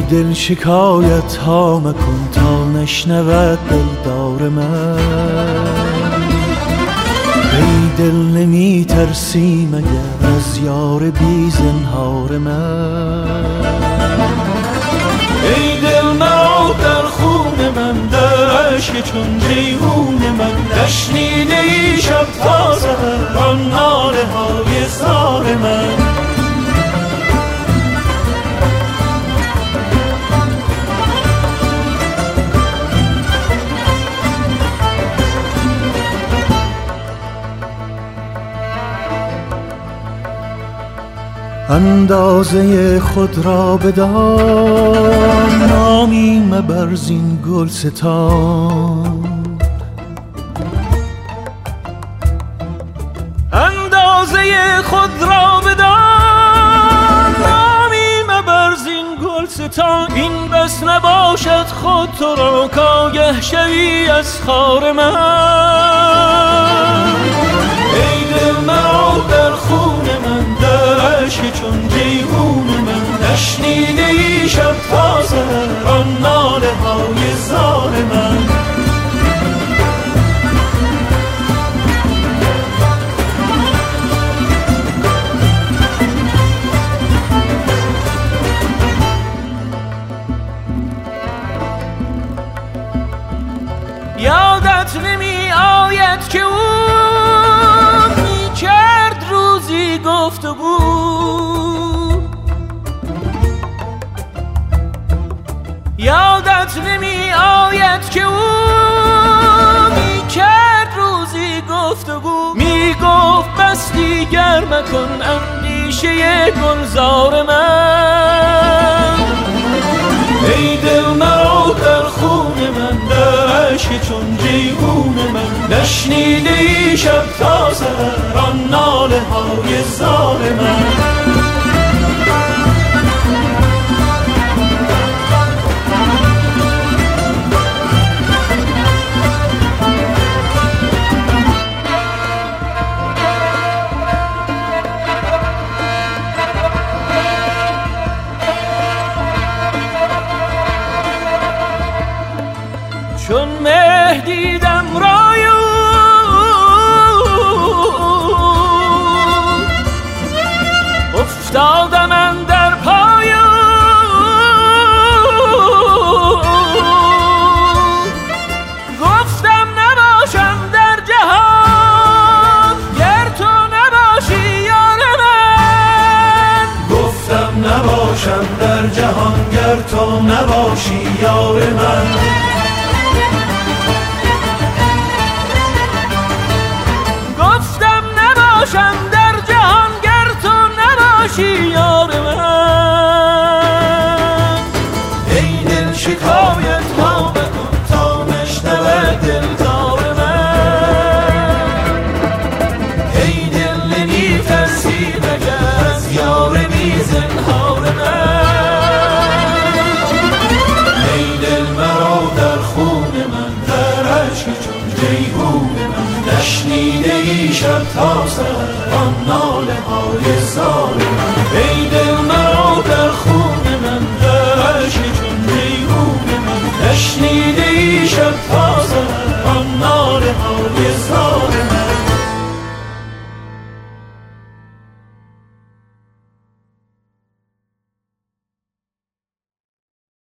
دل شکایت ها مکن تا نشنود دلدار من. ای دل نمی ترسی مگر از یار بی زنهار من. ای دل مرا در خون من، در عشق چون جیهون من، نشنیده ای شب تا سحر آن ناله های زار من. اندازه خود را بدان، نامی مبر زین گلستان. اندازه خود را بدان، نامی مبر زین گلستان. این بس نباشد خود تو را کآگه شوی از خار من. ای دل مرا در خون من، در عشق چون جیهون من، نشنیده ای شب تا سحر آن ناله های زار من. یادت نمی آید که او می کرد روزی گفتگو. یادت نمی آید که او می کرد روزی گفتگو. می گفت بس دیگر مکن اندیشه گلزار من. ای دل مرا در خون من، در عشق چون جیهون من، نشنیده ای شب تا سحر آن ناله های زار من. چون مه دیدم رای او، افتادم اندر پای او. گفتم نباشم در جهان گر تو نباشی یار من. گفتم نباشم در جهان گر تو نباشی یار من. نباشم در جهان گر تو نباشی یار من. ای دل شکایت ها بکن تا نشنود دلدار من. ای دل نمی ترسی مگر از یار بی زنهار من. ای دل مرا در خون من، در عشق چون جیهون من، نشنیده ای شب تا سحر آن ناله های زار.